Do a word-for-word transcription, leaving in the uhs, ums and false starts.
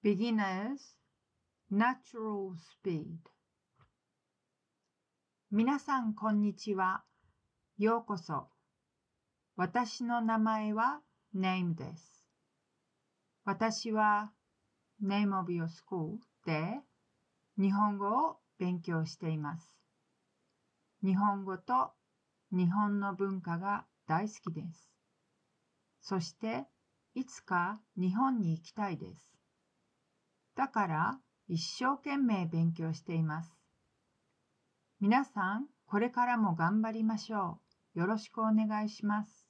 Beginners Natural Speed。 皆さんこんにちは。ようこそ。私の名前は Name です。私は Name of your school で日本語を勉強しています。日本語と日本の文化が大好きです。そしていつか日本に行きたいです。だから一生懸命勉強しています。皆さん、これからも頑張りましょう。よろしくお願いします。